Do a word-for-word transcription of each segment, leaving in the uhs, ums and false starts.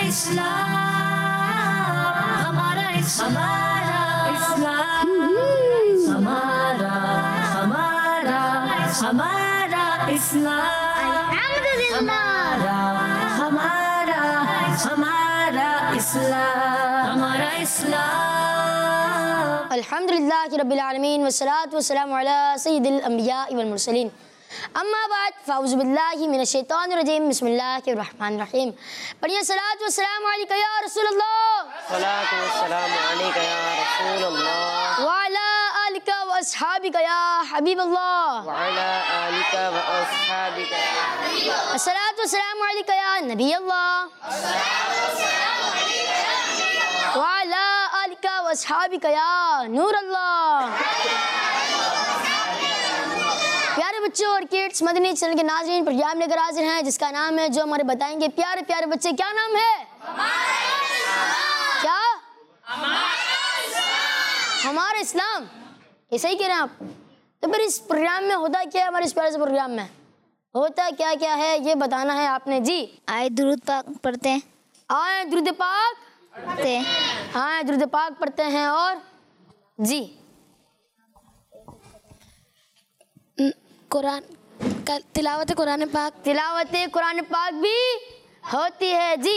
इस्लाम, हमारा हमारा इस्लाम, हमारा हमारा हमारा इस्लाम, हमारा हमारा हमारा इस्लाम, हमारा इस्लाम। अल्हम्दुलिल्लाहि रब्बिल आलमीन वस्सलातु वस्सलामु अला सय्यिदिल अंबिया वल मुरसलीन। अम्मा बाद फ़ाऊज़ु बिल्लाहि मिनश शैतानिर रजीम। बिस्मिल्लाहिर रहमानिर रहीम। पढ़िए सलात व सलाम अलैका या रसूलल्लाह, सलात व सलाम अलैका या रसूलल्लाह, व अला आलिका व अस्हाबिका या हबीबल्लाह, व अला आलिका व अस्हाबिका या हबीबल्लाह, अस्सलातु व सलाम अलैका या नबी अल्लाह, व अला आलिका व अस्हाबिका या नूर अल्लाह। प्यारे बच्चों और किड्स, मदनी चैनल के नाज़रीन, प्रोग्राम लेकर हाजिर हैं जिसका नाम है, जो हमारे बताएंगे प्यारे प्यारे बच्चे। क्या नाम है? क्या? हमारा इस्लाम। ये सही कह रहे हैं आप? तो फिर इस प्रोग्राम में होता क्या है? हमारे इस प्यारे से प्रोग्राम में होता क्या क्या है ये बताना है आपने जी। आए दुरूद पाक पढ़ते हैं। आए दुरूद पाक पढ़ते हैं। आए दुरूद पाक पढ़ते हैं और जी कुरान का तिलावत कुरान पाक तिलावत कुरान पाक भी होती है जी।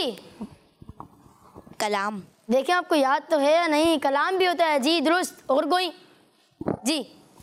कलाम देखें आपको याद तो है या नहीं? कलाम भी होता है जी, दुरुस्त। और कोई जी?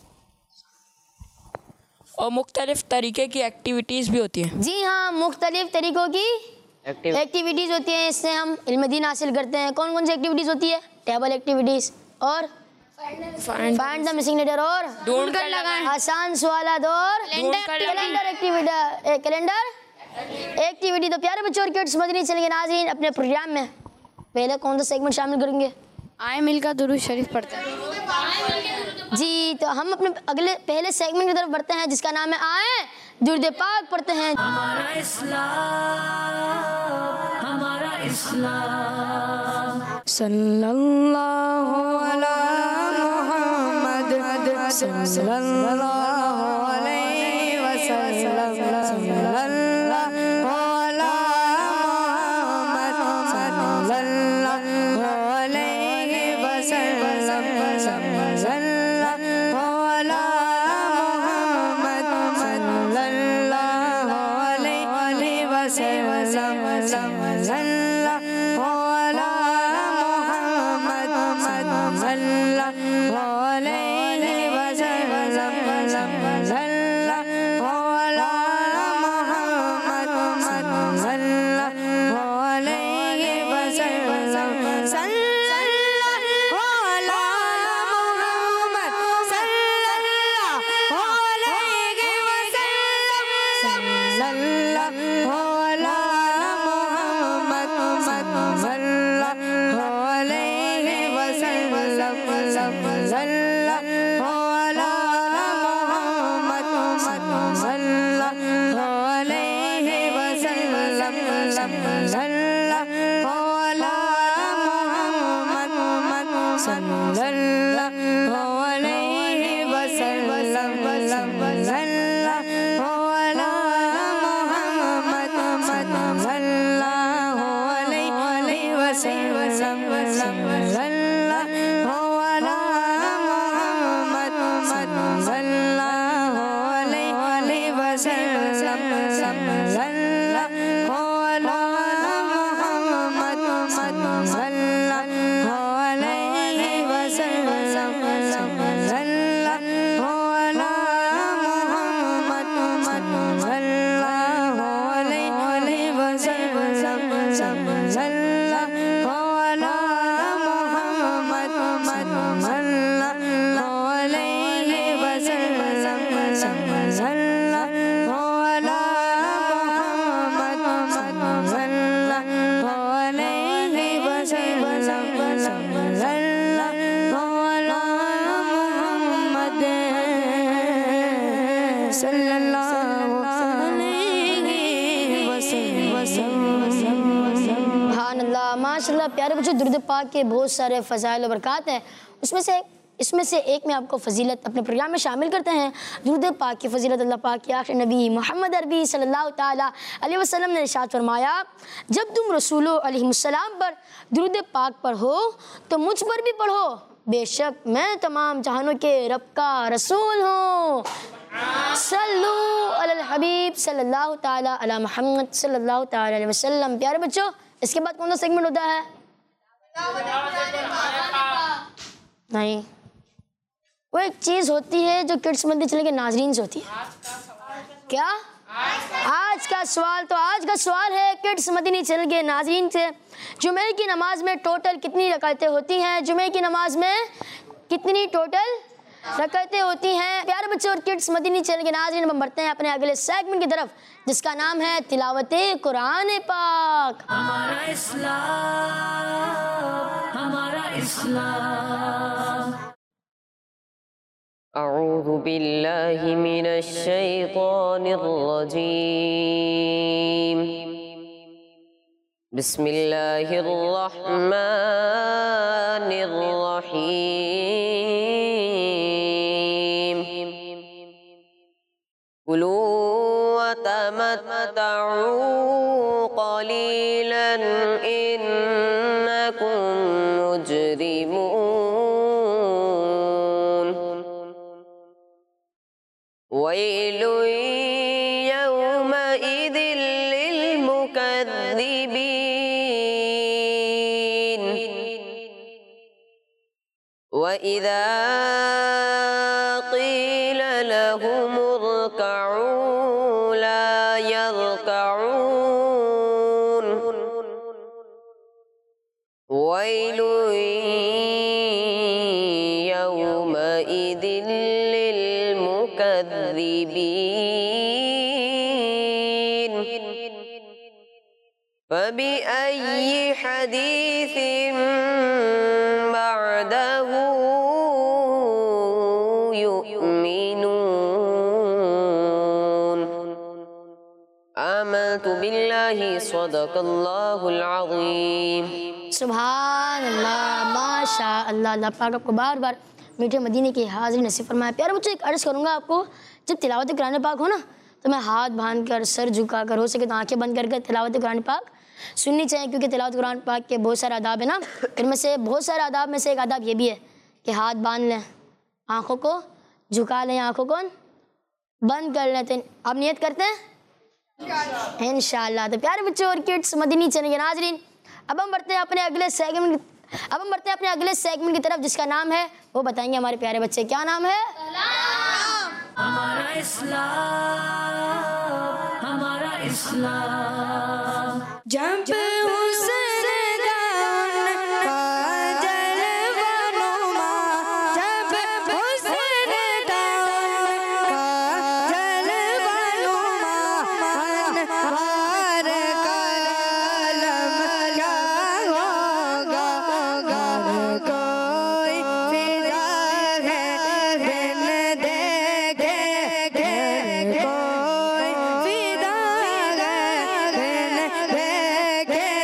और मुख्तलिफ तरीके की एक्टिविटीज़ भी होती हैं। जी हाँ, मुख्तलिफ तरीक़ों की एक्टिव एक्टिविटीज़ होती हैं, इससे हम इल्म दीन हासिल करते हैं। कौन कौन सी एक्टिविटीज़ होती है? टेबल एक्टिविटीज़ और फाइंड द मिसिंग लेटर और ढूंढ कर लगाएं, आसान सवालात और कैलेंडर एक्टिविटी कैलेंडर एक्टिविटी। तो प्यारे बच्चों और किड्स, मदनी चैनल के नाज़रीन, अपने प्रोग्राम में पहले कौन सा सेगमेंट शामिल करेंगे? आए मिलकर दुरूद शरीफ पढ़ते हैं जी। तो हम अपने अगले पहले सेगमेंट की तरफ बढ़ते हैं जिसका नाम है आए दुरूद पाक पढ़ते हैं। हमारा इस्लाम, हमारा इस्लाम, सल्लल्लाहु अला मुहम्मद सल्लल्लाहु अलैहि वसल्लम, सल्लल्लाहु अला मुहम्मद सल्लल्लाहु अलैहि वसल्लम, सल्लल्लाहु अला मुहम्मद सल्लल्लाहु अलैहि वसल्लम, सल्लल्लाहु अला मुहम्मद सल्लल्लाहु अलैहि वसल्लम, सल्लल्लाहु अला मुहम्मद सल्लल्लाहु अलैहि वसल्लम, सल्लल्लाहु अला मुहम्मद सल्लल्लाहु अलैहि वसल्लम, सल्लल्लाहु अला मुहम्मद सल्लल्लाहु अलैहि वसल्लम, सल्लल्लाहु अला मुहम्मद सल्लल्लाहु अलैहि वसल्लम, सल्लल्लाहु अला मुहम्मद सल्लल्लाहु अलैहि वसल्लम, सल्लल्लाहु अला मुहम्मद सल्लल्लाहु अलैहि वसल्लम, सल्लल्लाहु अला मुहम्मद सल्लल्लाहु अलैहि वसल्लम, सल्लल्लाहु अला मुहम्मद सल्लल्लाहु अलैहि वसल्लम, सल्लल्लाहु अला मुहम्मद सल्लल्लाहु अलैहि वसल्लम, सल्लल्लाहु अला मुहम्मद सल्लल्लाहु अलैहि वसल्लम, सल्लल्लाहु अला मुहम्मद सल्लल्लाहु अलैहि वसल्लम, सल्लल्लाहु अला मुहम्मद सल्लल्लाहु अलैहि वसल्लम। सुभान अल्लाह, माशाल्लाह। प्यारे बच्चों, दुरूद पाक के बहुत सारे फ़ज़ाइल और बरक़ात हैं। उसमें से इसमें से एक में आपको फजीलत अपने प्रोग्राम में शामिल करते हैं। दुरूद पाक की फजीलत अल्लाह पाक के आखिरी नबी मोहम्मद अरबी सल्लल्लाहु ताला अलैहि वसल्लम ने इरशाद फरमाया, जब तुम रसूलो अलैहिस्सलाम पर दुरूद पाक पढ़ो तो मुझ पर भी पढ़ो, बेशक मैं तमाम जहानों के रब का रसूल हूँ। सल्लु अलल हबीब सल्लल्लाहु ताला अला मुहम्मद सल्लल्लाहु ताला अलैहि वसल्लम। प्यारे बच्चों, इसके बाद कौन सा सेगमेंट होता है? नहीं, वो एक चीज़ होती है जो किड्स मंदिर चले के नाजरीन से होती है। क्या? आज का सवाल तो आज का सवाल है किड्स मदीनी चल के नाजरीन से, जुमे की नमाज में टोटल कितनी रकातें होती हैं? जुमे की नमाज में कितनी टोटल रकातें होती हैं? प्यारे बच्चों और किड्स मदीनी चैनल के नाज़रीन, हम बढ़ते हैं अपने अगले सेगमेंट की तरफ जिसका नाम है तिलावते कुरान पाक। हमारा इस्लाम, हमारा इस्लाम। अऊज़ु बिल्लाहि मिनश शैतानिर रजीम। बिस्मिल्लाहिर रहमानिर रहीम। कुलू वतमत्तऊ क़लीलन इन्नकुम मुजरिमून। वैलु यौमइदिल लिलमुकद्दिबीन। वइज़ा क़ील लहुम इरकऊ ला यरकऊन। वैलु यौमइदिल लिलमुकद्दिबीन। फबिअय्यि हदीसिन बअदहु युमिनून। आमन्तु बिल्लाहि सदक़ल्लाहुल अज़ीम। सुभान अल्लाह, माशा अल्लाह। अल्लाह पाक आपको बार बार मीठे मदीने की हाज़िरी नसीब फरमाए। प्यारे बच्चों, एक अर्ज़ करूँगा आपको, जब तिलावत कुरान पाक हो ना तो मैं हाथ बांध कर, सर झुका कर, हो सके तो आंखें बंद करके तिलावत कुरान पाक सुननी चाहिए, क्योंकि तिलावत कुरान पाक के बहुत सारे आदाब है ना। इनमें से बहुत सारे आदाब में से एक आदाब ये भी है कि हाथ बांध लें, आँखों को झुका लें, आँखों को बंद कर लें। तो आप नियत करते हैं इंशाअल्लाह। तो प्यारे बच्चों और किड्स मदीनी चैनल के नाज़रीन, अब हम बढ़ते हैं अपने अगले सेगमेंट अब हम बढ़ते हैं अपने अगले सेगमेंट की तरफ जिसका नाम है, वो बताएंगे हमारे प्यारे बच्चे। क्या नाम है? हमारा इस्लाम, हमारा इस्लाम। जब हुस्न दान का जलवा नुमा, जब हुस्न दान का जलवा नुमा, अनवार का आलम क्या होगा, कोई फिदा है बिन देखे, कोई फिदा है बिन देखे।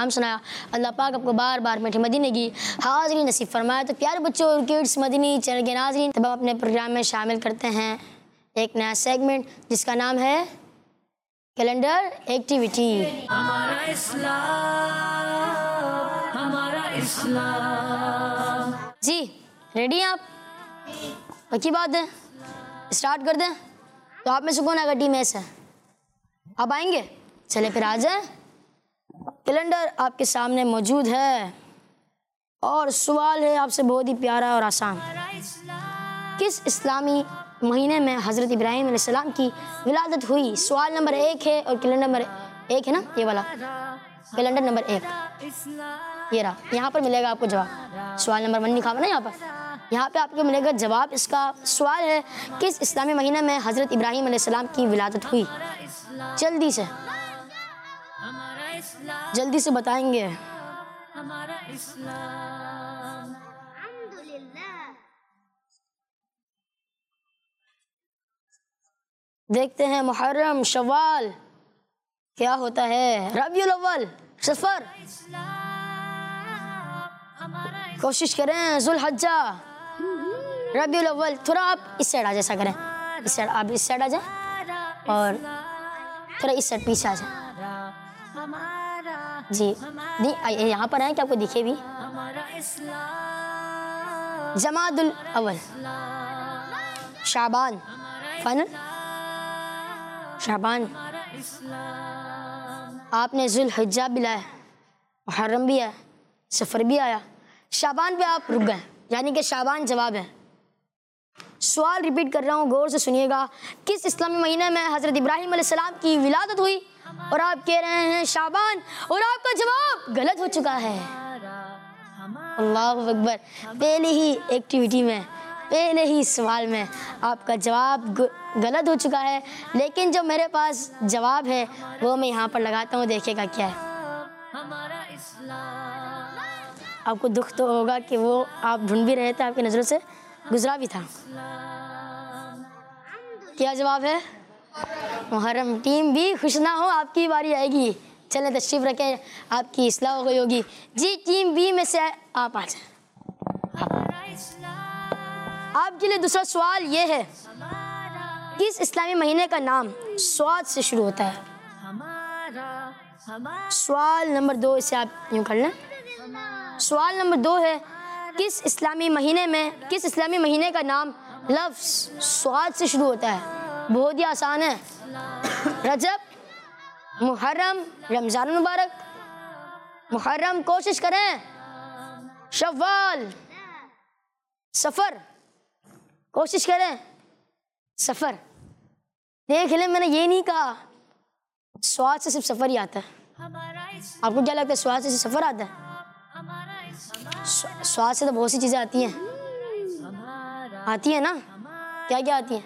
कलाम सुनाया। अल्लाह पाक आपको बार बार मीठी मदीने की हाज़िरी नसीब फरमाए। तो प्यारे बच्चों और किड्स मदनी चैनल के नाज़रीन, तब हम अपने प्रोग्राम में शामिल करते हैं एक नया सेगमेंट जिसका नाम है कैलेंडर एक्टिविटी। हमारा इस्लाम, हमारा इस्लाम। जी रेडी हैं आप? पक्की बात है, स्टार्ट कर दें। तो आप में से कौन आएगा टीम ए से? आप आएंगे? चले फिर आ जाए। कैलेंडर आपके सामने मौजूद है और सवाल है आपसे बहुत ही प्यारा और आसान। किस इस्लामी महीने में हज़रत इब्राहीम अलैहिस्सलाम की विलादत हुई? सवाल नंबर एक है और कैलेंडर नंबर एक है ना, ये वाला कैलेंडर नंबर एक, ये रहा। यहाँ पर मिलेगा आपको जवाब। सवाल नंबर वन लिखा हुआ ना यहाँ पर, यहाँ पे आपको मिलेगा जवाब। इसका सवाल है किस इस्लामी महीने में हज़रत इब्राहीम अलैहिस्सलाम की विलादत हुई? जल्दी से जल्दी से बताएंगे। हमारा इस्लाम। देखते हैं मुहर्रम, शव्वाल, क्या होता है? रबीउल अव्वल, सफर, कोशिश करें, जुल्हज्जा, रबीउल अव्वल। थोड़ा आप इस साइड आ जाए, ऐसा करें, इस साइड आप इस साइड आ जाए और थोड़ा इस साइड पीछे आ जाए। जी नहीं आइए, यहाँ पर आए कि आपको दिखे भी। जमादुल अव्वल, शाबान, फाइनल शाबान। आपने जुल्हज्जा भी लाया, मुहर्रम भी है, सफ़र भी आया, शाबान पे आप रुक गए, यानी कि शाबान जवाब है। सवाल रिपीट कर रहा हूँ, गौर से सुनिएगा। किस इस्लामी महीने में हज़रत इब्राहीम अलैहिस्सलाम की विलादत हुई? और आप कह रहे हैं शाबान, और आपका जवाब गलत हो चुका है। अल्लाहु अकबर। पहले ही एक्टिविटी में, पहले ही सवाल में आपका जवाब गलत हो चुका है, लेकिन जो मेरे पास जवाब है वो मैं यहाँ पर लगाता हूँ, देखिएगा क्या है। आपको दुख तो होगा कि वो आप ढूंढ भी रहे थे, आपकी नज़रों से गुजरा भी था। क्या जवाब है? मुहर्रम। टीम भी खुश ना हो, आपकी बारी आएगी। चलें तशरीफ रखें, आपकी इस्लाह हो गई होगी। जी टीम बी में से आप आ जाए। आपके लिए दूसरा सवाल ये है, किस इस्लामी महीने का नाम स्वाद से शुरू होता है? सवाल नंबर दो, इसे आप यूँ कर लें। सवाल नंबर दो है, किस इस्लामी महीने में किस इस्लामी महीने का नाम लफ्ज़ स्वाद से शुरू होता है? बहुत ही आसान है। रजब, मुहर्रम, रमज़ान मुबारक, मुहर्रम, कोशिश करें, शव्वाल, सफ़र, कोशिश करें, सफ़र। देख लें, मैंने ये नहीं कहा स्वाद से सिर्फ सफ़र ही आता है। आपको क्या लगता है स्वाद से सिर्फ सफ़र आता है? स्वाद से तो बहुत सी चीज़ें आती हैं, आती है ना? क्या क्या आती हैं?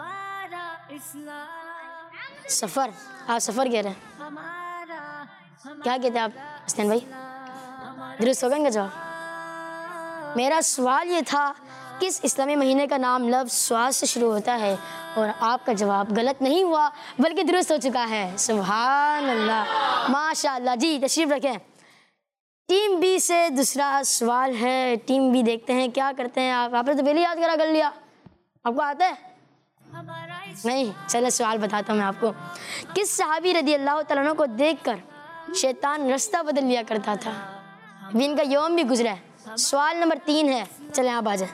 सफ़र, आप सफ़र कह रहे हैं, क्या कहते हैं आप हसनैन भाई? दुरुस्त होगा इनका जवाब। मेरा सवाल ये था, किस इस्लामी महीने का नाम लफ्ज़ स्वाद से शुरू होता है? और आपका जवाब गलत नहीं हुआ बल्कि दुरुस्त हो चुका है। सुभान अल्लाह, माशाअल्लाह। जी तशरीफ़ रखें। टीम बी से दूसरा सवाल है। टीम बी देखते हैं क्या करते हैं आप। आपने तो पहले याद करा कर लिया, आपको आता है? नहीं, चलो सवाल बताता हूँ मैं आपको। किस सहाबी रदी अल्लाह तआला अन्हु को देखकर शैतान रास्ता बदल लिया करता था? अभी इनका यौम भी गुजरा है। सवाल नंबर तीन है, चले आप आ जाए।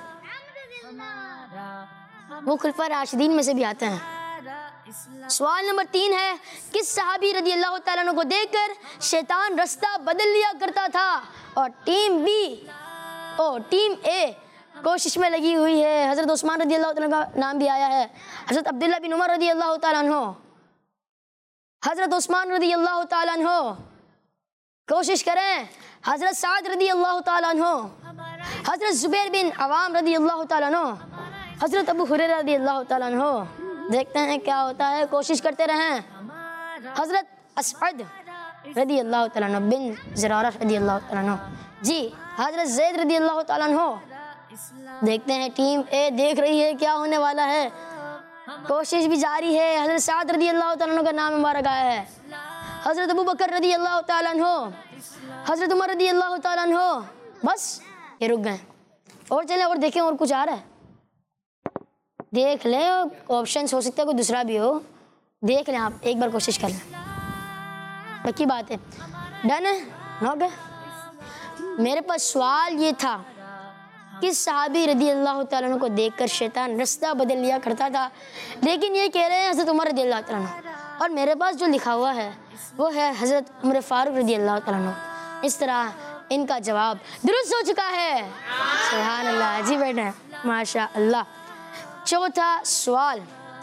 वो खुलफा राशिदीन में से भी आते हैं। सवाल नंबर तीन है, किस सहाबी रदी अल्लाह तआला अन्हु को देखकर शैतान रास्ता बदल लिया करता था? और टीम बी ओ टीम ए कोशिश में लगी हुई है। हज़रत उस्मान रदी अल्लाह तआला का नाम भी आया है, हज़रत अब्दुल्ला बिन उमर रदी अल्लाह तआला अन्हु, हज़रत उस्मान रदी अल्लाह तआला अन्हु, कोशिश करें, हज़रत साद रदी अल्लाह तआला अन्हु, हज़रत ज़ुबैर बिन अवाम रदी अल्लाह तआला अन्हु, हज़रत अबू हुरैरा रदी अल्लाह तआला अन्हु। देखते हैं क्या होता है, कोशिश करते रहें। हज़रत असअद रदी अल्लाह तआला अन्हु बिन ज़रारा रदी अल्लाह तआला अन्हु। जी हज़रत ज़ैद रदी अल्लाह तआला अन्हु। देखते हैं टीम ए देख रही है क्या होने वाला है, कोशिश भी जारी है। हज़रत साद रदी अल्लाह तआला अन्हु का नाम मुबारक आया है। हज़रत अबू बकर रदी अल्लाह ताला अन्हो, हज़रत उमर रदी अल्लाह ताला अन्हो। बस ये रुक गए। और चलें और देखें और कुछ आ रहा है, देख लें, ऑप्शन हो सकता है कोई दूसरा भी हो, देख लें आप, एक बार कोशिश कर लें, पक्की बात है। डन है, नॉक है। मेरे पास सवाल ये था कि सहाबी रदी अल्लाह ताला अन्हु को देखकर शैतान रास्ता बदल लिया करता था, लेकिन ये कह रहे हैं हज़रत उमर रदी अल्लाह ताला अन्हु, और मेरे पास जो लिखा हुआ है वो है हज़रत उमर फारूक रदी अल्लाह ताला अन्हु। इस तरह इनका जवाब दुरुस्त हो चुका है। सुभान अल्लाह, जी बेटा, माशा अल्लाह। चौथा सवाल,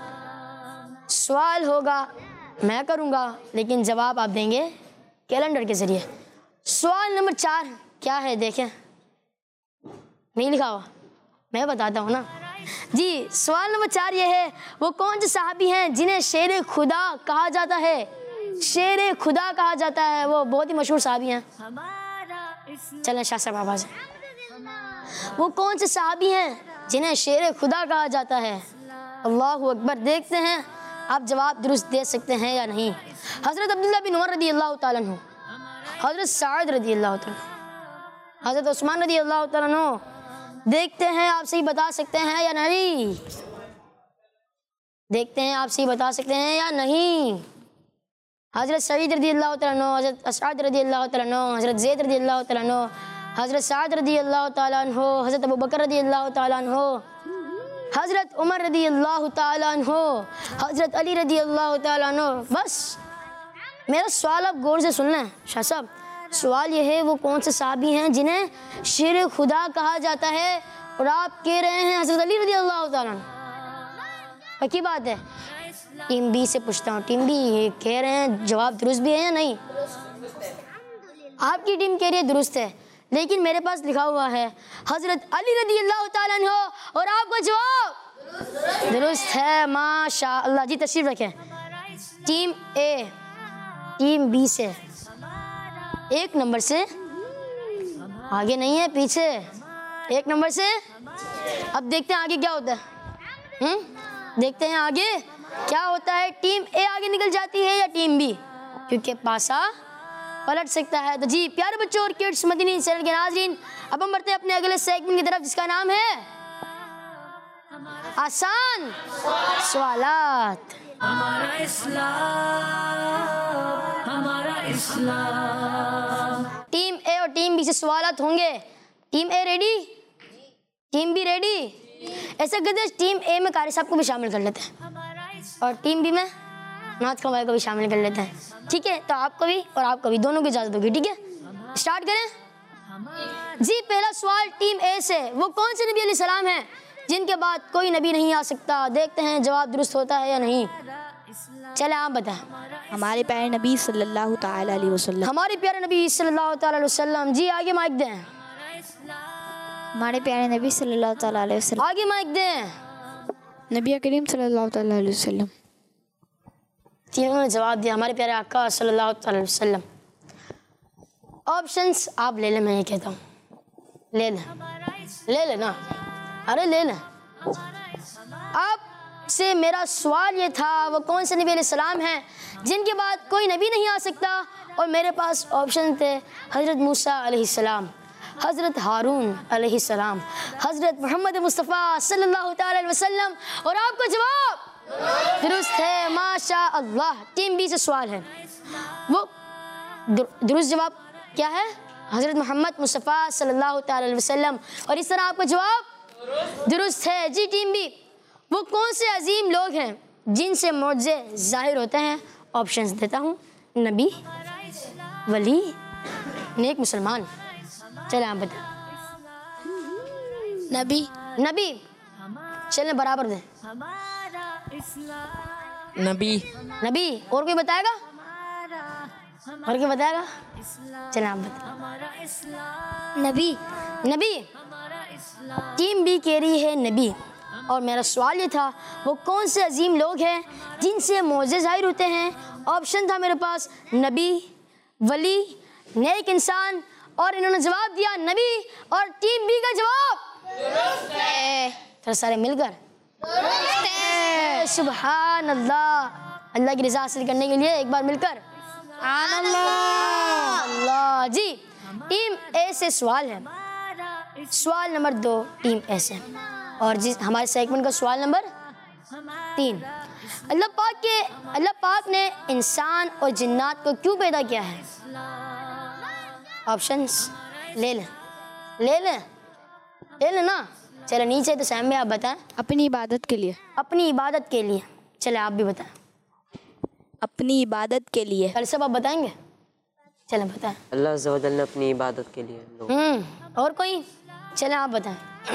सवाल होगा मैं करूँगा, लेकिन जवाब आप देंगे कैलेंडर के ज़रिए। सवाल नंबर चार क्या है, देखें, नहीं लिखा हुआ, मैं बताता हूँ ना जी। सवाल नंबर चार ये है, वो कौन से सहाबी हैं जिन्हें शेर खुदा कहा जाता है? शेर खुदा कहा जाता है, वो बहुत ही मशहूर सहाबी हैं। चलें शाह साहब आवाज़, वो कौन से सहाबी हैं जिन्हें शेर खुदा कहा जाता है? अल्लाहु अकबर। देखते हैं आप जवाब दुरुस्त दे सकते हैं या नहीं। हज़रत अब्दुल्लाह बिन उमर रदी अल्लाह ताला अन्हु, हज़रत साद रदी अल्लाह ताला, हज़रत उस्मान रदी अल्लाह ताला अन्हु। देखते हैं आप सही बता सकते हैं या नहीं, देखते हैं आप सही बता सकते हैं या नहीं। हज़रत सईद रदी अल्लाह ताला अन्हु, हज़रत असअद रदी अल्लाह ताला अन्हु, हज़रत ज़ैद रदी अल्लाह ताला अन्हु, हज़रत साद रदी अल्लाह ताला अन्हु, हज़रत अबू बकर रदी अल्लाह ताला अन्हु, हज़रत उमर रदी अल्लाह ताला अन्हु, हज़रत अली रदी अल्लाह ताला अन्हु। बस मेरा सवाल आप गौर से सुन लें शाह साहब। सवाल ये है, वो कौन से सहाबी हैं जिन्हें शेर खुदा कहा जाता है, और आप कह रहे हैं हज़रत अली रदी अल्लाह ताला अन्हु। पक्की बात है। टीम बी से पूछता हूँ, टीम बी ये कह रहे हैं जवाब दुरुस्त भी है या नहीं? आपकी टीम कह रही है दुरुस्त है, लेकिन मेरे पास लिखा हुआ है हज़रत अली रदी अल्लाह ताला अन्हु, और आपका जवाब दुरुस्त है। माशा अल्लाह जी, तशरीफ रखें। टीम ए टीम बी से एक नंबर से आगे नहीं है, पीछे एक नंबर से। अब देखते हैं आगे क्या होता है, हम्म देखते हैं आगे क्या होता है। टीम ए आगे निकल जाती है या टीम बी, क्योंकि पासा पलट सकता है। तो जी प्यारे बच्चों और किड्स मदनी चैनल के नाज़रीन, अब हम बढ़ते हैं अपने अगले सेगमेंट की तरफ, जिसका नाम है आसान सवालात। हमारा इस्लाम, हमारा इस्लाम। टीम ए और टीम बी से सवालात होंगे। Team A ready, team B ready? ऐसा करते हैं टीम ए में कारी साहब को भी शामिल कर लेते हैं, और टीम बी में नाथ खवाई को भी शामिल कर लेते हैं। ठीक है, तो आपको भी और आपको भी, दोनों की इजाजत होगी। ठीक है, स्टार्ट करें जी। पहला सवाल टीम ए से, वो कौन से नबी अलैहिस्सलाम हैं जिनके बाद कोई नबी नहीं आ सकता? देखते हैं जवाब दुरुस्त होता है या नहीं। चले आप बताएं। हमारे प्यारे नबी सल्लल्लाहु ताला अलैहि वसल्लम। हमारे प्यारे नबी सल्लल्लाहु ताला अलैहि वसल्लम। जी आगे माइक दें। हमारे प्यारे नबी सल्लल्लाहु ताला अलैहि वसल्लम। आगे माइक दें। नबी करीम सल्लल्लाहु ताला अलैहि वसल्लम। तीनों ने जवाब दिया हमारे प्यारे आका सल्लल्लाहु अलैहि वसल्लम। ऑप्शंस आप ले लें, मैं ये कहता हूँ ले लें, ले लेना, अरे ले लें। आपसे मेरा सवाल ये था, वो कौन से नबी अलैहिस्सलाम हैं जिनके बाद कोई नबी नहीं आ सकता, और मेरे पास ऑप्शन थे हज़रत मूसा अलैहिस्सलाम, हज़रत हारून अलैहिस्सलाम, हज़रत मोहम्मद मुस्तफ़ा सल्लल्लाहु ताला अलैहि वसल्लम, और आपका जवाब दुरुस्त है। माशा अल्लाह। टीम बी से सवाल है, वो दुरुस्त जवाब क्या है? हज़रत मोहम्मद मुस्तफ़ा सल्लल्लाहु ताला अलैहि वसल्लम, और इस तरह आपका जवाब दुरुस्त है। जी टीम बी, वो कौन से अजीम लोग हैं जिनसे मौजे ज़ाहिर होते हैं? ऑप्शंस देता हूँ, नबी, वली, नेक मुसलमान। चले आप बताएं। नबी। नबी, चलें बराबर दें। नबी। नबी, और कोई बताएगा? और कोई बताएगा? चलें आप बताएं। नबी। नबी, टीम बी कह रही है नबी, और मेरा सवाल ये था वो कौन से अजीम लोग हैं जिनसे मौजे ज़ाहिर होते हैं? ऑप्शन था मेरे पास नबी, वली, नेक इंसान, और इन्होंने जवाब दिया नबी, और टीम बी का जवाब फिर सारे मिलकर सुभान अल्लाह। अल्लाह की रज़ा हासिल करने के लिए एक बार मिलकर अल्लाह जी। टीम ए से सवाल है, सवाल नंबर दो टीम ए से, और जिस हमारे सेगमेंट का सवाल नंबर तीन। अल्लाह पाक के अल्लाह पाक ने इंसान और जिन्नात को क्यों पैदा किया है? ऑप्शंस ले लें ले लें ले लें ना। चलो नीचे तो सैम आप बताएं। अपनी इबादत के लिए। अपनी इबादत के लिए। चले आप भी बताएं। अपनी इबादत के लिए। कल सब आप बताएंगे? चलें बताएं। अल्लाह अज़्ज़ा व जल्ल ने अपनी इबादत के लिए लोग। हम्म और कोई? चलें आप बताएं।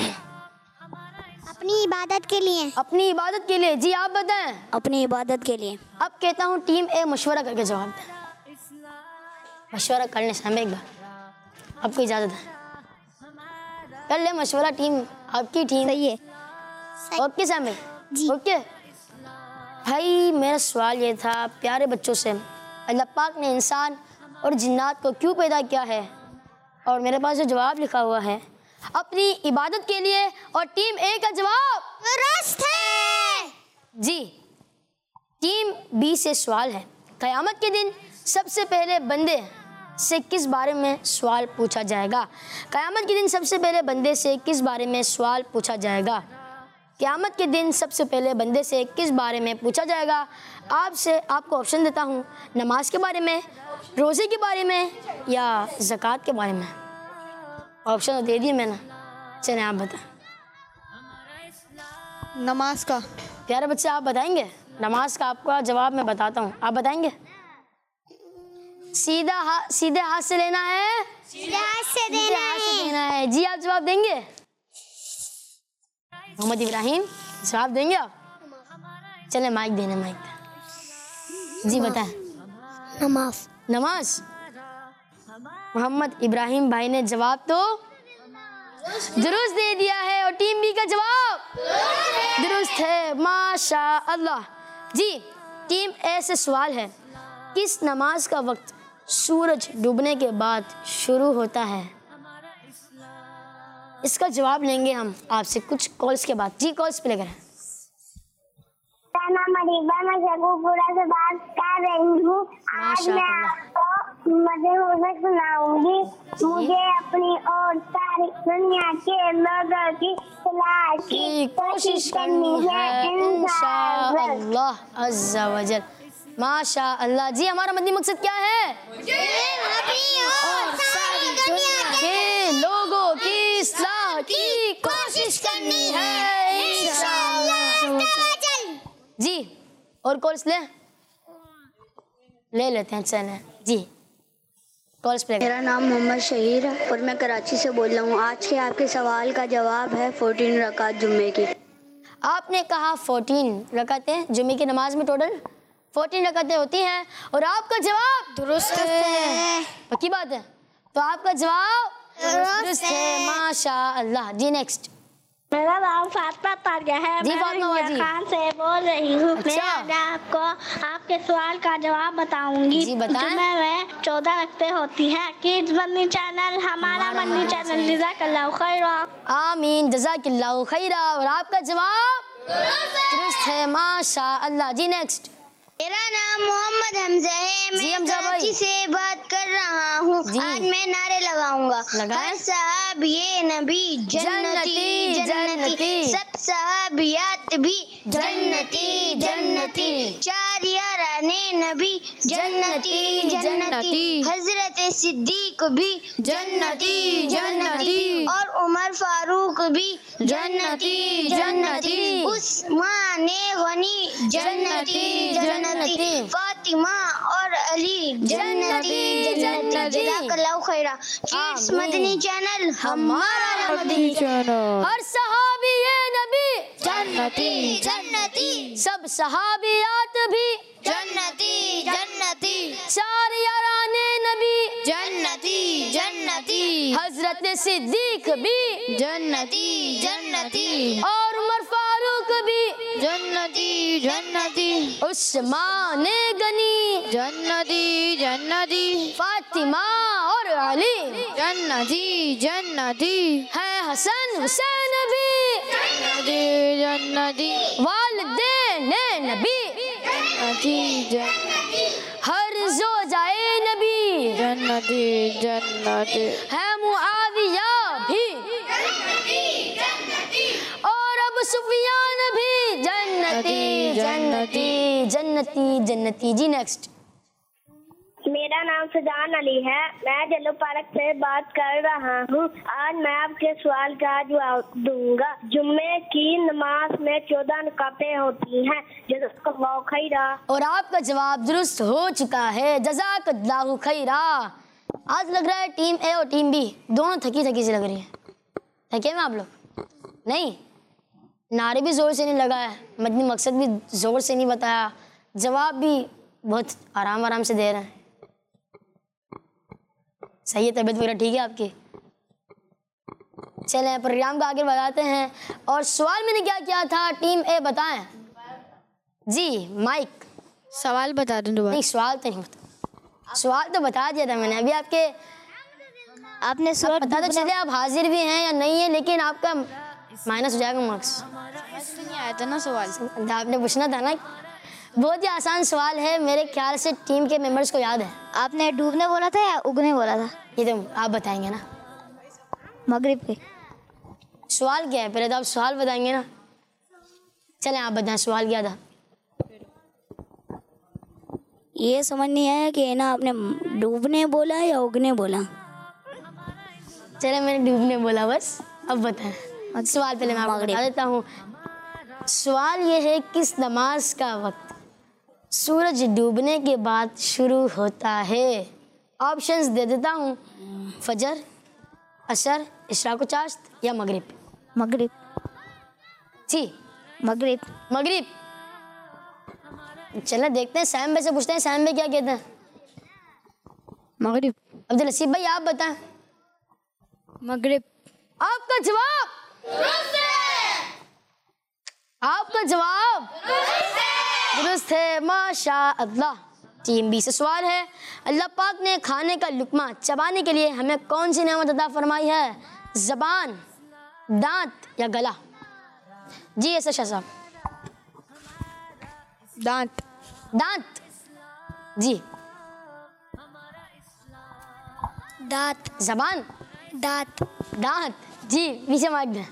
अपनी इबादत के लिए। अपनी इबादत के लिए। जी आप बताएं। अपनी इबादत के लिए। अब कहता हूँ टीम ए मशवरा करके जवाब दें। मशवरा कर लें सामने एक बार, आपको इजाज़त है, कर ले मशवरा। टीम आपकी टीम सही है। ओके सामने जी। ओके भाई, मेरा सवाल ये था प्यारे बच्चों से, अल्लाह पाक ने इंसान और जिन्नात को क्यों पैदा किया है? और मेरे पास जो जवाब लिखा हुआ है अपनी इबादत के लिए, और टीम ए का जवाब दुरुस्त है जी। टीम बी से सवाल है, क़यामत के दिन सबसे पहले बंदे से किस बारे में सवाल पूछा जाएगा? क़यामत के दिन सबसे पहले बंदे से किस बारे में सवाल पूछा जाएगा? क़यामत के दिन सबसे पहले बंदे से किस बारे में पूछा जाएगा? आपसे आपको ऑप्शन देता हूँ, नमाज के बारे में, रोज़े के बारे में, या ज़कात के बारे में। ऑप्शन दे दिए मैंने, चलें आप बताएं। नमाज का। प्यारे बच्चे आप बताएंगे? नमाज का आपका जवाब मैं बताता हूँ, आप बताएंगे? सीधा हाथ सीधे हाथ से लेना है, सीधे हाथ से सीधे देना हाथ से है। देना है। जी आप जवाब देंगे? मोहम्मद इब्राहिम जवाब देंगे आप? चले माइक देना, माइक दे। जी बताएं। नमाज। नमाज। मोहम्मद इब्राहिम भाई ने जवाब तो दुरुस्त दे दिया है, और टीम बी का जवाब दुरुस्त है। माशा अल्लाह जी। टीम ए से सवाल है, किस नमाज का वक्त सूरज डूबने के बाद शुरू होता है? इसका जवाब लेंगे हम आपसे कुछ कॉल्स के बाद। जी कॉल्स प्ले करें। मेरा नाम अरीबा, मैं शेखुपुरा से बात कर रही हूँ। आज मैं आपको मदे सुनाऊंगी। मुझे अपनी और सारी दुनिया के लोगों की तलाश की कोशिश करनी है इंशाअल्लाह अज़्ज़ा वजल। माशा अल्लाह जी। हमारा मदनी मकसद क्या है? और सारी दुनिया के लोगों की इस्लाह की कोशिश करनी है इंशाअल्लाह जी। और कॉल्स ले ले लेते हैं। चलें जी कॉल्स पे। मेरा नाम मोहम्मद शहीर है और मैं कराची से बोल रहा हूँ। आज के आपके सवाल का जवाब है फोर्टीन रकात जुम्मे की। आपने कहा फोर्टीन रकातें जुम्मे की नमाज में टोटल फोर्टीन रकातें होती हैं, और आपका जवाब दुरुस्त है। पक्की बात है? तो आपका जवाब दुरुस्त है। माशा अल्लाह जी। नेक्स्ट। मेरा नाम फातिमा तारिया है। जी, मैं फातिमा बाजी। खान से बोल रही हूँ। अच्छा। मैं आज आपको आपके सवाल का जवाब बताऊंगी। जी, बताएं। जुम्मे में चौदह रखते होती हैं। किड्स मदनी चैनल, हमारा मदनी चैनल, जज़ाकल्लाहु खैरा। आमीन जज़ाकल्लाहु खैरा। और आपका जवाब दुरुस्त है। माशा अल्लाह जी। नेक्स्ट। मेरा नाम मोहम्मद हमजा है। जी, मैं हमजा भाई। कराची से बात कर रहा हूँ। जी। आज मैं नारे लगाऊंगा। लगाएं। हर सहाबी नबी जन्नती जन्नती, जन्नती, सब सहाबियात भी जन्नती जन्नती, चार याराने नबी जन्नती जन्नती, हजरत सिद्दीक भी जन्नती जन्नती, और उमर फारूक भी जन्नती जन्नती, उस्मान गनी जन्नती जन्नती, फातिमा और अली जन्नती जन्नती। जज़ाकल्लाहु खैरा। किड्स मदनी चैनल, हमारा मदनी चैनल। हर सहाबी ये नबी जन्नती जन्नती, सब सहाबियात भी जन्नती जन्नती, चार याराने नबी जन्नती जन्नती, हजरत सिद्दीक भी जन्नती जन्नती, और उमर फारूक भी जन्नती जन्नती, उस्मान गनी जन्नती जन्नती, फातिमा और अली जन्नती जन्नती, है हसन हुसैन भी जन्नती जन्नती, वालिदैन नबी जन्नती जन्नती, हर जो जाए जन्नती है मुआविया भी और अब सुफियान भी जन्नती जन्नती जन्नती जन्नती। जी नेक्स्ट। मेरा नाम सुजान अली है, मैं जलो पार्क से बात कर रहा हूँ। आज मैं आपके सवाल का जवाब दूंगा। जुम्मे की नमाज में चौदह रकातें होती हैं। जज़ाकल्लाहु खैरा। और आपका जवाब दुरुस्त हो चुका है। जज़ाकल्लाहु खैरा। आज लग रहा है टीम ए और टीम बी दोनों थकी थकी से लग रही है। थके में आप लोग? नहीं, नारे भी जोर से नहीं लगा है, मदनी मकसद भी जोर से नहीं बताया, जवाब भी बहुत आराम आराम से दे रहे हैं। सही है, तबीयत वगैरह ठीक है आपकी? चलें प्रोग्राम को आगे बढ़ाते हैं। और सवाल मैंने क्या किया था, टीम ए बताएं। जी माइक। सवाल बता दूं दोबारा? नहीं, सवाल तो नहीं बता, सवाल तो बता दिया था मैंने। अभी आपके आपने सवाल पता तो चले आप हाजिर भी हैं या नहीं है, लेकिन आपका माइनस हो जाएगा मार्क्स। नहीं आया था ना सवाल, आपने पूछना था ना। बहुत ही आसान सवाल है, मेरे ख्याल से टीम के मेंबर्स को याद है। आपने डूबने बोला था या उगने बोला था? ये तो आप बताएंगे ना। मगरिब के। सवाल क्या है, पहले तो आप सवाल बताएंगे ना। चलें आप बताएं, सवाल क्या था? ये समझ नहीं आया कि ना आपने डूबने बोला या उगने बोला। चले मैंने डूबने बोला बस। अब बताएं सवाल, पहले मैं आपको बता देता हूँ। सवाल ये है, किस नमाज का वक्त सूरज डूबने के बाद शुरू होता है? ऑप्शंस दे देता हूँ, फजर, असर, इशराक चाश्त या मगरिब। मगरिब। जी मगरिब। मगरिब। चलो देखते हैं, सैम भाई से पूछते हैं, सैम भाई क्या कहते हैं? मगरिब। अब्दुल हसीब भाई आप बताएं। मगरिब। आपका जवाब आपका जवाब दुरुस्त है, माशा अल्लाह। टीम बी से सवाल है, अल्लाह पाक ने खाने का लुकमा चबाने के लिए हमें कौन सी नेमत अता फरमाई है? जबान, दांत या गला? जी ऐसा शाह साहब। दांत। दांत। जी दांत। जबान, दांत। दांत। जी पीछे मार दे।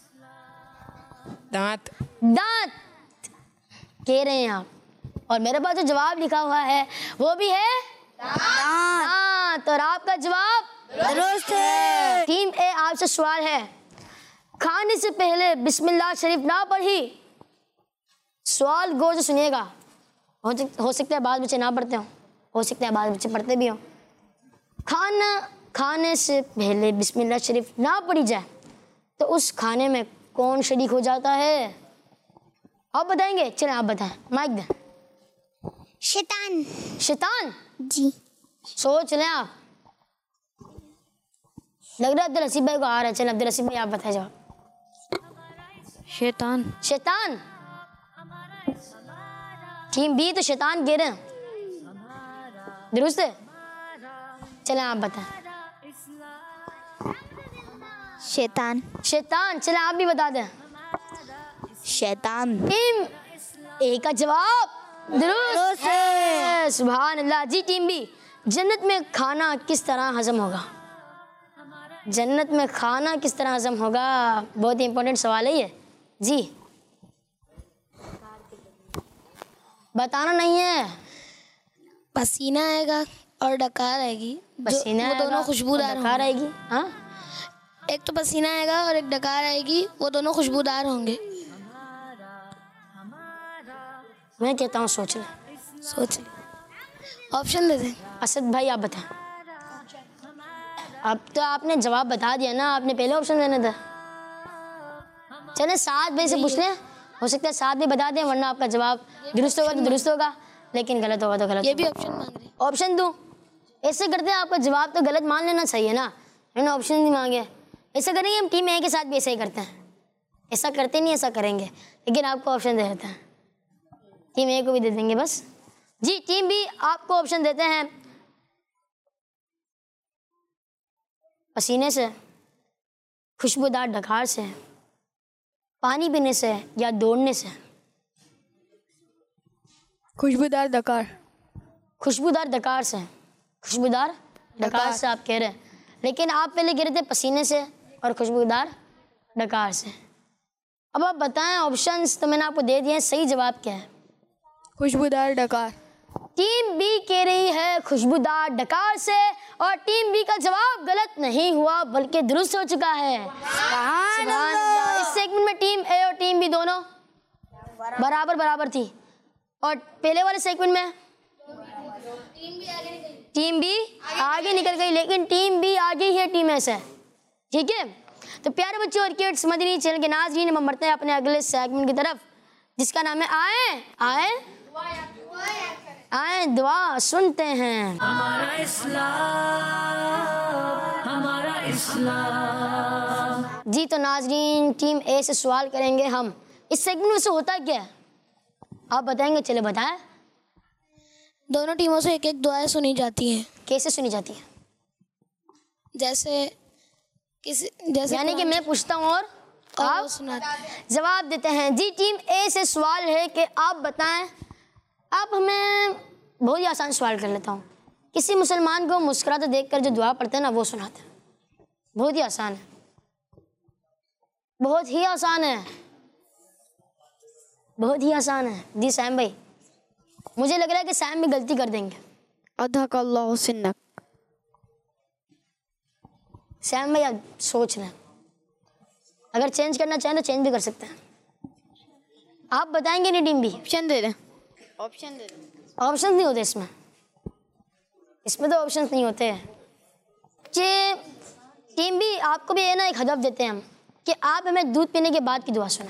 दांत। दांत कह रहे हैं आप, और मेरे पास जो जवाब लिखा हुआ है वो भी है दांत। और आपका जवाब दुरुस्त है। टीम ए आपसे सवाल है, खाने से पहले बिस्मिल्लाह शरीफ ना पढ़ी? सवाल गौर से सुनिएगा, हो, हो सकता है बाद बच्चे ना पढ़ते हो, हो सकता है बाद बच्चे पढ़ते भी हो। खाना खाने से पहले बिस्मिल्लाह शरीफ ना पढ़ी जाए तो उस खाने में कौन शरीक हो जाता है? आप बताएंगे? चलें आप बताएं, माइक दें। शैतान। शैतान। जी। सोच लें आप। लग रहा है अब्दुल हसीब भाई को आ रहा है। चलें अब्दुल हसीब भाई आप बताएं जवाब। शैतान। शैतान। टीम बी तो शैतान कह रहे हैं, दुरुस्त है? चलें आप बताएं। शैतान। शैतान। चलें आप भी बता दें। शैतान। टीम ए का जवाब दुरुस्त है, सुभान अल्लाह। जी टीम बी, जन्नत में खाना किस तरह हजम होगा? जन्नत में खाना किस तरह हजम होगा? बहुत ही इंपॉर्टेंट सवाल है ये। जी बताना नहीं है। पसीना आएगा और डकार आएगी। पसीना वो दोनों खुशबूदार डकार आएगी। हाँ, एक तो पसीना आएगा और एक डकार आएगी, वो दोनों खुशबूदार होंगे। मैं कहता हूँ सोच ले। सोच ले। ऑप्शन दे दे। असद भाई आप बताएं। अब तो आपने जवाब बता दिया ना, आपने पहले ऑप्शन देना था। चले सात भाई से पूछ लें, हो सकता है सात भी बता दें, वरना आपका जवाब दुरुस्त होगा तो दुरुस्त होगा, लेकिन गलत होगा तो गलत। ये भी ऑप्शन मांग रहे हैं। ऑप्शन दूं? ऐसे करते हैं, आपका जवाब तो गलत मान लेना चाहिए ना, मैंने ऑप्शन नहीं मांगे। ऐसा करेंगे हम टीम ए के साथ भी ऐसा ही करते हैं। ऐसा करते नहीं, ऐसा करेंगे, लेकिन आपको ऑप्शन दे देते हैं। टीम ए को भी दे देंगे बस। जी टीम बी आपको ऑप्शन देते हैं, पसीने से, खुशबूदार डकार से, पानी पीने से या दौड़ने से। खुशबूदार डकार। खुशबूदार डकार से। खुशबूदार डकार से आप कह रहे हैं, लेकिन आप पहले कह रहे थे पसीने से और खुशबूदार डकार से। अब आप बताएं ऑप्शंस तो मैंने आपको दे दिए हैं, सही जवाब क्या है? खुशबूदार डकार। टीम बी कह रही है खुशबूदार डकार से, और टीम बी का जवाब गलत नहीं हुआ बल्कि दुरुस्त हो चुका है। सुभान अल्लाह। इस सेगमेंट में टीम ए और टीम बी दोनों बराबर बराबर थी, और पहले वाले सेगमेंट में टीम बी आगे निकल गई, लेकिन टीम बी आगे ही है टीम ए से। ठीक है, तो प्यारे बच्चों और किड्स, मदनी चैनल के नाज़रीन, हम बढ़ते हैं अपने अगले सेगमेंट की तरफ जिसका नाम है आए आए आए दुआ सुनते हैं। हमारा इस्लाम, हमारा इस्लाम। जी तो नाजरीन, टीम ए से सवाल करेंगे हम। इस सेगमेंट में से होता क्या है आप बताएंगे? चले बताएं। दोनों टीमों से एक एक दुआएं सुनी जाती हैं। कैसे सुनी जाती है? जैसे किसी जैसे यानी कि मैं पूछता हूँ और आप सुनाते जवाब देते हैं। जी टीम ए से सवाल है कि आप बताएं। आप हमें बहुत ही आसान सवाल कर लेता हूँ, किसी मुसलमान को मुस्कुराते देखकर जो दुआ पढ़ते हैं ना वो सुनाते हैं। बहुत ही आसान है, बहुत ही आसान है, बहुत ही आसान है। जी सैम भाई, मुझे लग रहा है कि सैम भी गलती कर देंगे। अदहकल्लाहु सिन्नक। सैम भाई आप सोच लें, अगर चेंज करना चाहें तो चेंज भी कर सकते हैं। आप बताएंगे नहीं टीम बी? ऑप्शन दे दें, ऑप्शन दे दें। ऑप्शन नहीं होते इसमें, इसमें तो ऑप्शन नहीं होते हैं। कि टीम बी आपको भी है ना एक हदफ देते हैं हम कि आप हमें दूध पीने के बाद की दुआ सुनाएं।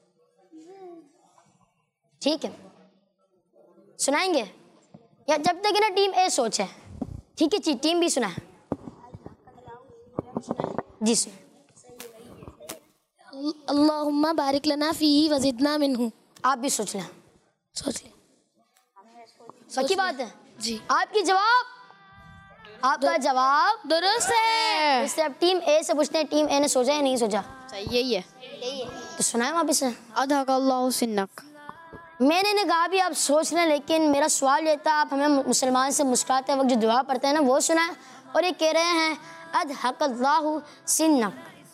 ठीक है, सुनाएंगे या जब तक है ना टीम ए सोचे? ठीक है जी, टीम बी सुनाए। जी सुन। अल्लाहुम्मा बारिक लना फीही वज़िदना मिन्हु। आप भी सोच लें, सोच ले। पक्की बात है जी। आपकी जवाब, आपका जवाब दुरुस्त है। इससे अब टीम ए से पूछते हैं, टीम ए ने सोचा या नहीं सोचा? सही यही है। तो सुनाए वापिस से। अदहकल्लाहु सिन्नक। मैंने ने कहा भी आप सोच लें, लेकिन मेरा सवाल ये था आप हमें मुसलमान से मुस्कुराते वक्त जो दुआ पढ़ते हैं ना वो सुनाए, और ये कह रहे हैं अदहकल्लाहु सिन्नक,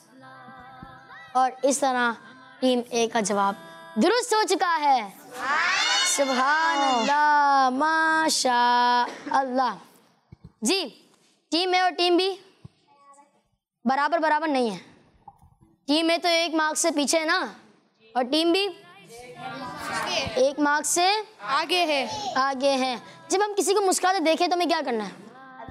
और इस तरह टीम ए का जवाब दुरुस्त हो चुका है। सुभान अल्लाह, माशा अल्लाह। जी टीम ए और टीम बी बराबर बराबर नहीं है। टीम ए तो एक मार्क्स से पीछे है ना, और टीम बी एक मार्क्स से आगे है, आगे है। जब हम किसी को मुस्कुराते देखें तो हमें क्या करना है?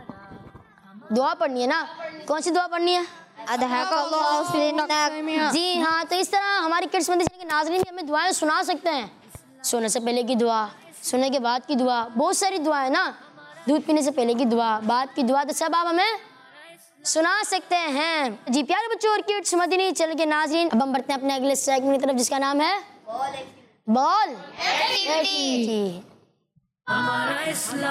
दुआ पढ़नी है ना। कौन सी दुआ पढ़नी है? अदहकल्लाहु सिन्नक। जी हाँ, तो इस तरह हमारी किड्स मदनी चैनल के नाज़रीन भी हमें दुआएं सुना सकते हैं। सोने से पहले की दुआ, सोने के बाद की दुआ, बहुत सारी दुआएं ना, दूध पीने से पहले की दुआ, बाद की दुआ, तो सब आप हमें सुना सकते हैं। जी प्यारे बच्चों और किड्स मदनी चैनल के नाज़रीन, अब हम बढ़ते हैं अपने अगले सेगमेंट की तरफ जिसका नाम है बॉल एक्टिविटी। हमारा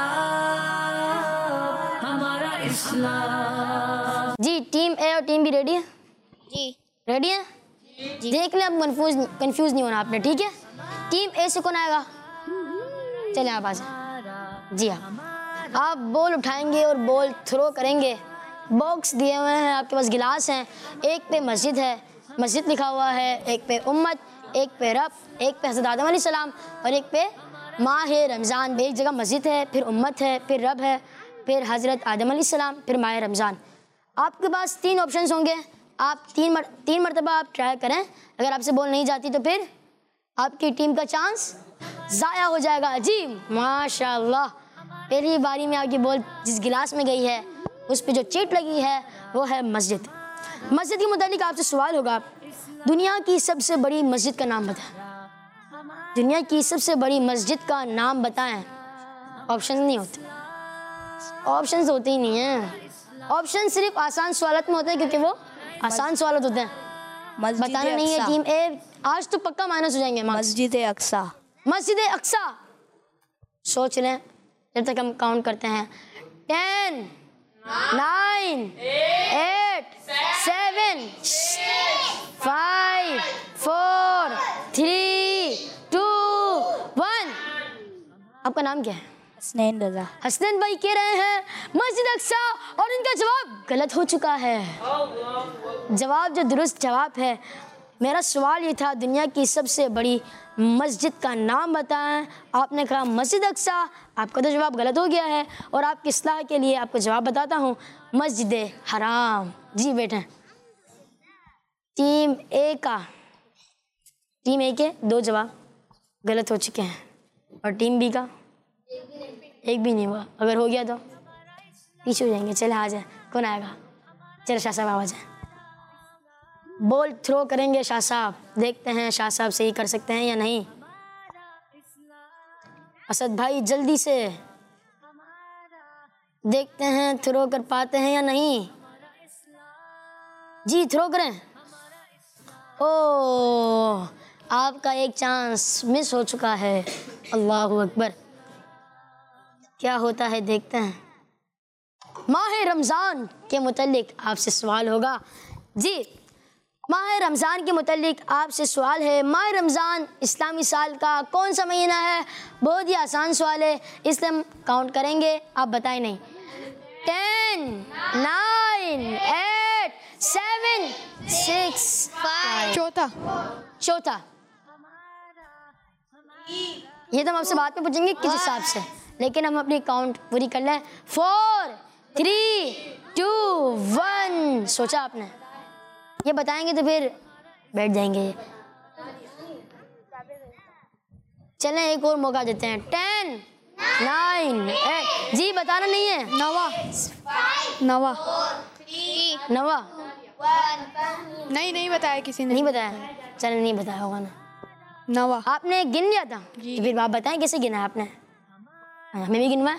इस्लाम, हमारा इस्लाम। जी टीम ए और टीम बी रेडी है? जी रेडी है? देख लें, अब कंफ्यूज कंफ्यूज नहीं होना आपने, ठीक है? टीम ए से कौन आएगा? चले आप आ जाए। जी हाँ, आप बॉल उठाएंगे और बॉल थ्रो करेंगे। बॉक्स दिए हुए हैं आपके पास, गिलास हैं, एक पे मस्जिद है, मस्जिद लिखा हुआ है, एक पे उम्मत, एक पे रब, एक पे हज़रत आदम अलैहिस्सलाम, और एक पे माह है रमज़ान। एक जगह मस्जिद है, फिर उम्मत है, फिर रब है, फिर हज़रत आदम अलैहिस्सलाम, फिर माह रमज़ान। आपके पास तीन ऑप्शंस होंगे, आप तीन मर, तीन मरतबा आप ट्राई करें। अगर आपसे बॉल नहीं जाती तो फिर आपकी टीम का चांस ज़ाया हो जाएगा। जी माशाल्लाह, पहली बारी में आपकी बॉल जिस गिलास में गई है उस पर जो चीट लगी है वो है मस्जिद। मस्जिद के मुतालिक आपसे सवाल होगा, दुनिया की सबसे बड़ी मस्जिद का नाम बताएं। दुनिया की सबसे बड़ी मस्जिद का नाम बताएं। ऑप्शन नहीं होते, ऑप्शन होते ही नहीं हैं। ऑप्शन सिर्फ आसान सवालत में होते हैं, क्योंकि वो आसान सवालत होते हैं, बताना नहीं है। टीम ए आज तो पक्का माइनस हो जाएंगे। मस्जिद अक्सा। मस्जिद अक्सा, सोच लें जब तक हम काउंट करते हैं। Ten, nine, eight, seven, five, four, three, two, one. आपका नाम क्या है? हसनैन रजा। हसनैन भाई कह रहे हैं मस्जिद अक्सा और इनका जवाब गलत हो चुका है। जवाब जो दुरुस्त जवाब है, मेरा सवाल ये था दुनिया की सबसे बड़ी मस्जिद का नाम बताएं, आपने कहा मस्जिद अक्सा, आपका तो जवाब गलत हो गया है और आपकी इस्लाह के लिए आपको जवाब बताता हूँ मस्जिद हराम। जी बेटे, टीम ए का टीम ए के दो जवाब गलत हो चुके हैं और टीम बी का एक भी नहीं हुआ। अगर हो गया तो पीछे हो जाएंगे। चले आ जाए, कौन आएगा? चलो शाह साहब आवाज़ है, बॉल थ्रो करेंगे शाह साहब। देखते हैं शाह साहब सही कर सकते हैं या नहीं। असद भाई जल्दी से देखते हैं थ्रो कर पाते हैं या नहीं। जी थ्रो करें। ओ, आपका एक चांस मिस हो चुका है। अल्लाहु अकबर, क्या होता है देखते हैं। माह रमज़ान के मुतालिक आपसे सवाल होगा। जी, माह रमज़ान के मुतालिक आपसे सवाल है, माह रमज़ान इस्लामी साल का कौन सा महीना है? बहुत ही आसान सवाल है, इसलिए हम काउंट करेंगे, आप बताएं नहीं। Ten, nine, eight, seven, six, five, चौथा चौथा। ये तो हम आपसे बाद में पूछेंगे किस हिसाब से, लेकिन हम अपनी काउंट पूरी कर लें। Four, three, two, one. सोचा आपने? ये बताएंगे तो फिर बैठ जाएंगे। चलें एक और मौका देते हैं। Ten, nine, eight. जी बताना नहीं है। नवा नवा नवा नहीं नहीं बताया किसी ने। नहीं बताया? चलें नहीं बताया होगा ना। नवा आपने गिन लिया था जी। तो फिर आप बताएं कैसे गिना है आपने? हमें भी गिनवाया?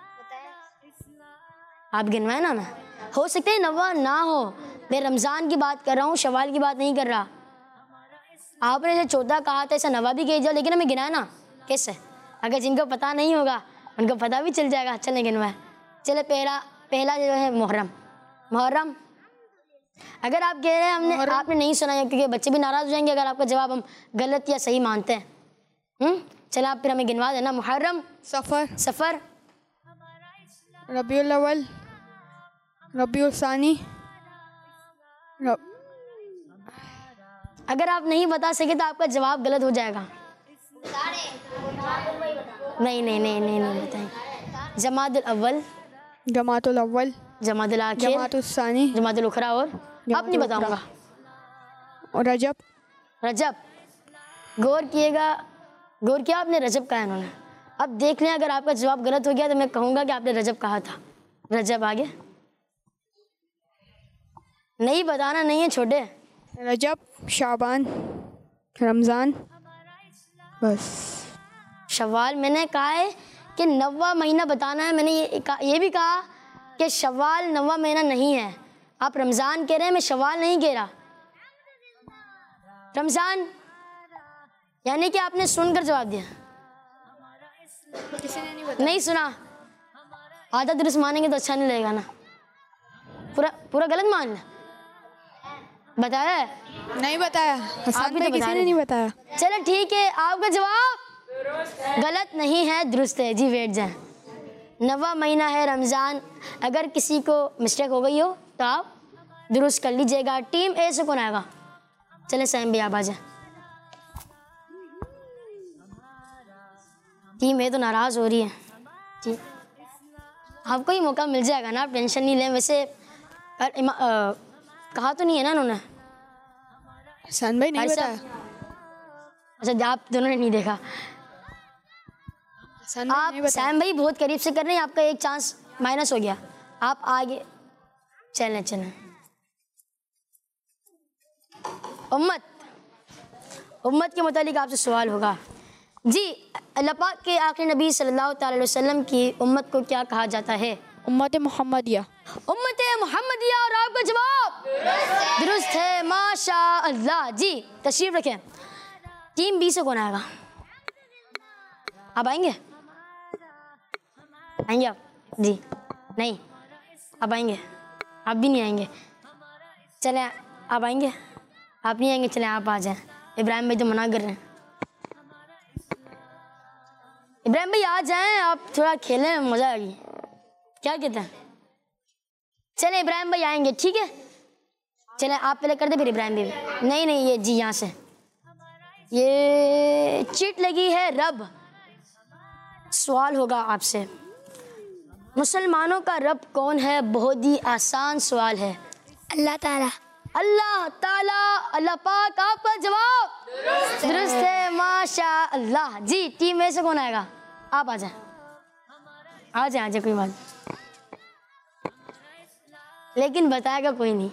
आप गिनवाए ना। मैं हो सकता है नवा ना हो, मैं रमज़ान की बात कर रहा हूँ, शवाल की बात नहीं कर रहा। आपने जैसे चौथा कहा था ऐसा नवा भी कह दिया, लेकिन हमें गिनाया ना कैसे? अगर जिनको पता नहीं होगा उनको पता भी चल जाएगा। चलें गिनवाए। चले पहला पहला जो है मुहर्रम। मुहर्रम अगर आप कह रहे हैं हमने आपने नहीं सुना है, क्योंकि बच्चे भी नाराज़ हो जाएंगे अगर आपका जवाब हम गलत या सही मानते हैं। हम्म चलो आप फिर हमें गिनवा देना। मुहर्रम, सफ़र, सफ़र, रबीउल अव्वल, रबीउल सानी। रब... अगर आप नहीं बता सके तो आपका जवाब गलत हो जाएगा। नहीं नहीं नहीं नहीं नहीं बताएं। जमातुल अव्वल, जमातुल अव्वल, जमातुल आखिर, जमातुल सानी, जमातुल उखरा और अब नहीं बताऊंगा। और रजब। रजब गौर किएगा, गौर किया आपने? रजब कहा इन्होंने। अब देख लें अगर आपका जवाब गलत हो गया तो मैं कहूँगा कि आपने रजब कहा था। रजब आगे नहीं बताना नहीं है छोटे। रजब, शाबान, रमज़ान, बस। शव्वाल मैंने कहा है कि नवा महीना बताना है। मैंने ये ये भी कहा कि शव्वाल नवा महीना नहीं है। आप रमज़ान कह रहे हैं, मैं शव्वाल नहीं कह रहा। रमज़ान यानी कि आपने सुनकर जवाब दिया। किसी ने नहीं बताया। नहीं सुना, आधा दुरुस्त मानेंगे तो अच्छा नहीं लगेगा ना। पूरा पूरा गलत मान ले। बताया है? नहीं बताया। आप भी तो किसी बता ने रहे। नहीं बताया। चलो ठीक है, आपका जवाब गलत नहीं है, दुरुस्त है। जी बैठ जाए। नवा महीना है रमज़ान। अगर किसी को मिस्टेक हो गई हो तो आप दुरुस्त कर लीजिएगा। टीम ए से कौन आएगा? चले सैम भी आप आ जाए। टीम ए तो नाराज़ हो रही है। ठीक, आपको ही मौका मिल जाएगा ना, आप टेंशन नहीं लें। वैसे अर, इमा, आ, कहा तो नहीं है ना उन्होंने? सन भाई नहीं बताया। अच्छा आप दोनों ने नहीं देखा। सन भाई आप नहीं बताया। सैम भाई बहुत करीब से कर रहे हैं, आपका एक चांस माइनस हो गया। आप आगे चलें चलें। उम्मत उम्मत के मुतालिक आपसे सवाल होगा। जी, अल्लाह पाक के आखिरी नबी सल्लल्लाहु अलैहि वसल्लम की उम्मत को क्या कहा जाता है? उम्मत मोहम्मदिया। उम्मत मोहम्मदिया। और आपका जवाब दुरुस्त है, माशा अल्लाह। जी तशरीफ रखें। टीम बी से कौन आएगा? आप आएंगे? आएंगे आप? जी नहीं, आप आएंगे? आप भी नहीं आएंगे? चले आप आएंगे? आप नहीं आएंगे? चले आप आ जाएं। इब्राहिम भाई तो मना कर रहे हैं। इब्राहिम भाई आ जाएं, आप थोड़ा खेलें, मज़ा आएगी। क्या कहते हैं? चले इब्राहिम भाई आएंगे, ठीक है। चले आप पहले कर दे, फिर इब्राहिम भाई। नहीं नहीं, ये जी यहाँ से ये चिट लगी है रब। सवाल होगा आपसे, मुसलमानों का रब कौन है? बहुत ही आसान सवाल है। अल्लाह ताला। अल्लाह ताला, अल्लाह पाक। आपका जवाब दुरुस्त है, माशा अल्लाह। जी टीम में से कौन आएगा? आप आ जाए, आ जाए, आ जाए, कोई बात, लेकिन बताएगा कोई नहीं।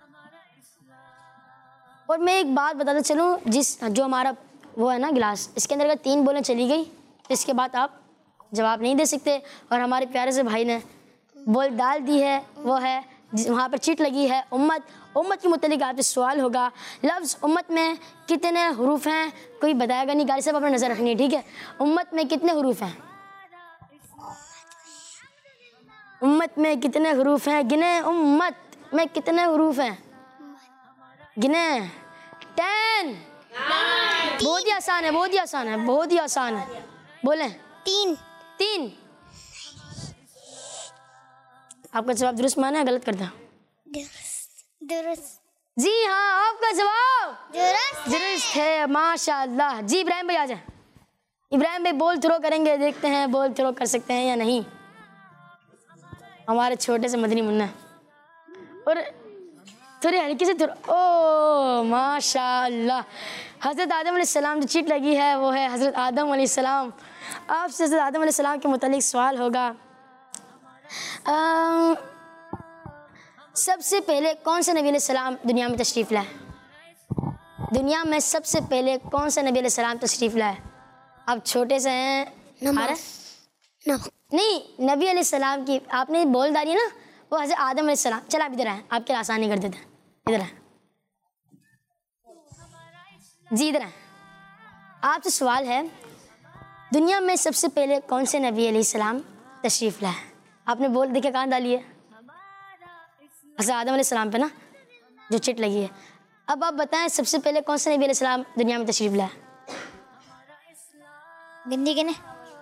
और मैं एक बात बताता चलूँ, जिस जो हमारा वो है ना गिलास, इसके अंदर अगर तीन बोलें चली गई तो इसके बाद आप जवाब नहीं दे सकते। और हमारे प्यारे से भाई ने बोल डाल दी है, वो है वहाँ पर चिट लगी है उम्मत। उम्मत के मुतालिक आपसे सवाल होगा, लफ्ज़ उम्मत में कितने हरूफ हैं? कोई बताएगा नहीं, गाड़ी साहब अपने नज़र रखनी है, ठीक है। उम्मत में कितने हरूफ हैं? उम्मत में कितने हरूफ हैं? गिने। उम्मत में कितने हरूफ हैं? गिने। टेन। बहुत ही आसान है, बहुत ही आसान है, बहुत ही आसान है। बोलें। तीन। तीन। आपका जवाब दुरुस्त माना है, गलत करता? दुरुस्त। जी हाँ, आपका जवाब दुरुस्त दुरुस्त है, माशाअल्लाह। जी इब्राहिम भाई आ जाए। इब्राहिम भाई बॉल थ्रो करेंगे, देखते हैं बॉल थ्रो कर सकते हैं या नहीं। हमारे छोटे से मदनी मुन्ना, और थोड़ी हल्की से थ्रो। ओ माशाअल्लाह। हज़रत आदम अलैहिस्सलाम जो चीट लगी है वो है हज़रत आदम अलैहिस्सलाम। आपसे हज़रत आदम अलैहिस्सलाम के मुतालिक सवाल होगा, आ, सबसे पहले कौन से नबी अलैहिस्सलाम दुनिया में तशरीफ़ लाए? दुनिया में सबसे पहले कौन से नबी अलैहिस्सलाम तशरीफ़ लाए? आप छोटे से हैं, नमाज। नहीं, नबी अलैहिस्सलाम की आपने बोल डाली ना, वो हज़रत आदम अलैहिस्सलाम। चल आप इधर आए, आपके लिए आसानी कर देते हैं, इधर आए जी, इधर आए। आपसे सवाल है, दुनिया में सबसे पहले कौन से नबी अलैहिस्सलाम तशरीफ़ लाए? आपने बोल देखे कहाँ डाली है? हज़रत आदम अलैहिस्सलाम पे ना जो चिट लगी है। अब आप बताएं सबसे पहले कौन से नबी अलैहिस्सलाम दुनिया में तशरीफ़ लाए? गिनती गिने।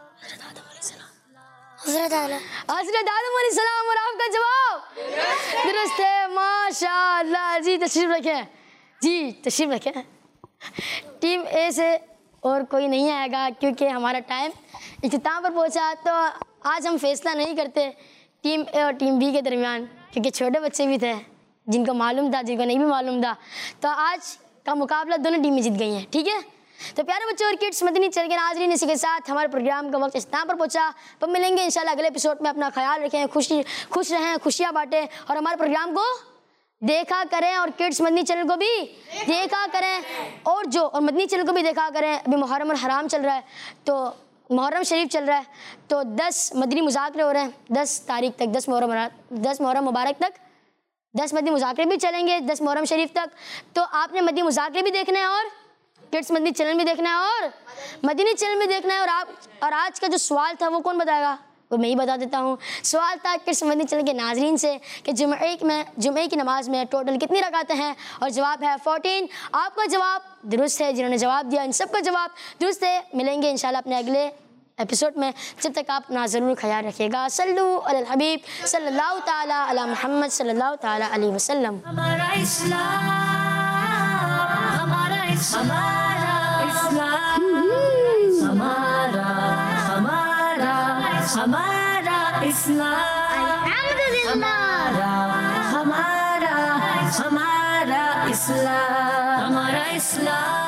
हज़रत आदम। हज़रत आदम अलैहिस्सलाम। और आपका जवाब दुरुस्त है, माशाअल्लाह। जी तशरीफ़ रखें, जी तशरीफ़ रखें। टीम ए से और कोई नहीं आएगा क्योंकि हमारा टाइम इख्तिताम पर पहुंचा। तो आज हम फैसला नहीं करते टीम ए और टीम बी के दरमियान, क्योंकि छोटे बच्चे भी थे जिनको मालूम था, जिनको नहीं भी मालूम था। तो आज का मुकाबला दोनों टीमें जीत गई हैं, ठीक है। तो प्यारे बच्चों और किड्स, मदनी चैनल के नाज़रीन, इसी के साथ हमारे प्रोग्राम का वक्त इख्तिताम पर पहुंचा। तो मिलेंगे इंशाल्लाह अगले एपिसोड में। अपना ख्याल रखें, खुशी खुश रहें, खुशियाँ बांटें और हमारे प्रोग्राम को देखा करें। और किड्स मदनी चैनल को भी देखा करें, और जो और मदनी चैनल को भी देखा करें। अभी मुहर्रम और हराम चल रहा है, तो मुहर्रम शरीफ चल रहा है, तो दस मदनी मुज़ाकरे हो रहे हैं दस तारीख तक, दस मुहर्रम दस मुहर्रम मुबारक तक दस मदनी मुज़ाकरे भी चलेंगे दस मुहर्रम शरीफ तक। तो आपने मदनी मुज़ाकरे भी देखना है और किड्स मदनी चैनल भी देखना है और मदनी चैनल भी देखना है। और आप और आज का जो सवाल था वो कौन बताएगा? वो मैं ही बता देता हूँ। सवाल था किड्स मदनी चैनल के नाजरीन से कि जुमे में जुमे की नमाज में टोटल कितनी रकातें हैं, और जवाब है फोर्टीन। आपका जवाब दुरुस्त है, जिन्होंने जवाब दिया इन सब का जवाब दुरुस्त है। मिलेंगे इंशाल्लाह अपने अगले एपिसोड में, जब तक आप अपना ज़रूर ख्याल रखिएगा। सल्लु अलल हबीब सल्लल्लाहु ताला अला मुहम्मद सल्लल्लाहु ताला अलैहि वसल्लम। हमारा इस्लाम, हमारा इस्लाम, हमारा हमारा हमारा इस्लाम, हमारा हमारा हमारा इस्लाम, हमारा इस्लाम।